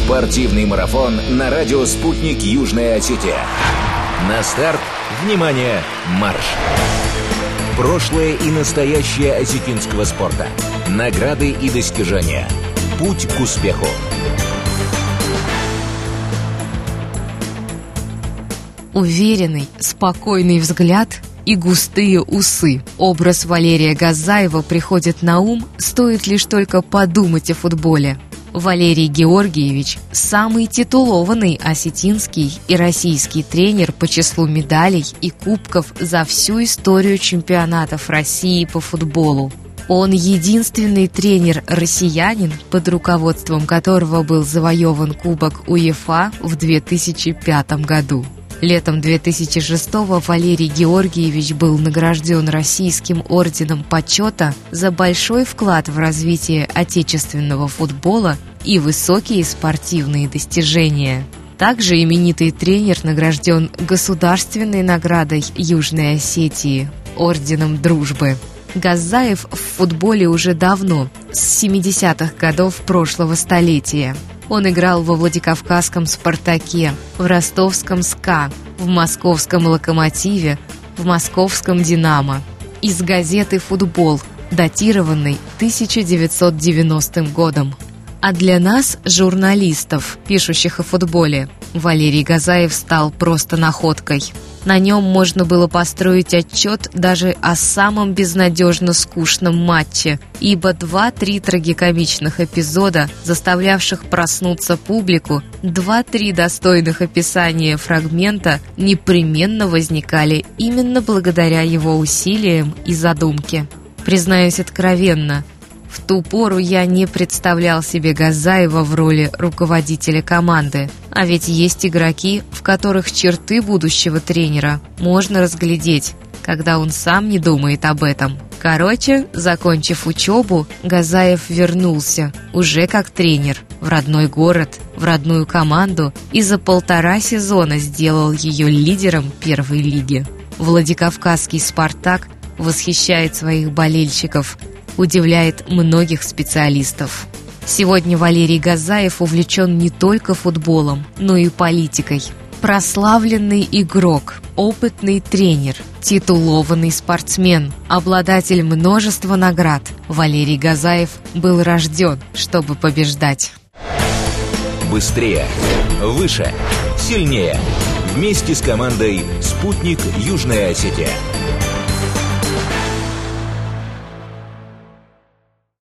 Спортивный марафон на радио «Спутник Южная Осетия». На старт, внимание, марш! Прошлое и настоящее осетинского спорта. Награды и достижения. Путь к успеху. Уверенный, спокойный взгляд и густые усы. Образ Валерия Газаева приходит на ум, стоит лишь только подумать о футболе. Валерий Георгиевич – самый титулованный осетинский и российский тренер по числу медалей и кубков за всю историю чемпионатов России по футболу. Он единственный тренер-россиянин, под руководством которого был завоеван Кубок УЕФА в 2005 году. Летом 2006-го Валерий Георгиевич был награжден Российским орденом почета за большой вклад в развитие отечественного футбола и высокие спортивные достижения. Также именитый тренер награжден государственной наградой Южной Осетии – Орденом Дружбы. Газаев в футболе уже давно, с 70-х годов прошлого столетия. Он играл во Владикавказском «Спартаке», в ростовском «СКА», в московском «Локомотиве», в московском «Динамо». Из газеты «Футбол», датированной 1990 годом. А для нас, журналистов, пишущих о футболе, Валерий Газаев стал просто находкой. На нем можно было построить отчет даже о самом безнадежно скучном матче, ибо 2-3 трагикомичных эпизода, заставлявших проснуться публику, 2-3 достойных описания фрагмента непременно возникали именно благодаря его усилиям и задумке. Признаюсь откровенно, в ту пору я не представлял себе Газаева в роли руководителя команды, а ведь есть игроки, в которых черты будущего тренера можно разглядеть, когда он сам не думает об этом. Короче, закончив учебу, Газаев вернулся, уже как тренер, в родной город, в родную команду и за 1,5 сезона сделал ее лидером первой лиги. Владикавказский «Спартак» восхищает своих болельщиков, удивляет многих специалистов. Сегодня Валерий Газаев увлечен не только футболом, но и политикой. Прославленный игрок, опытный тренер, титулованный спортсмен, обладатель множества наград. Валерий Газаев был рожден, чтобы побеждать. Быстрее, выше, сильнее. Вместе с командой «Спутник Южная Осетия».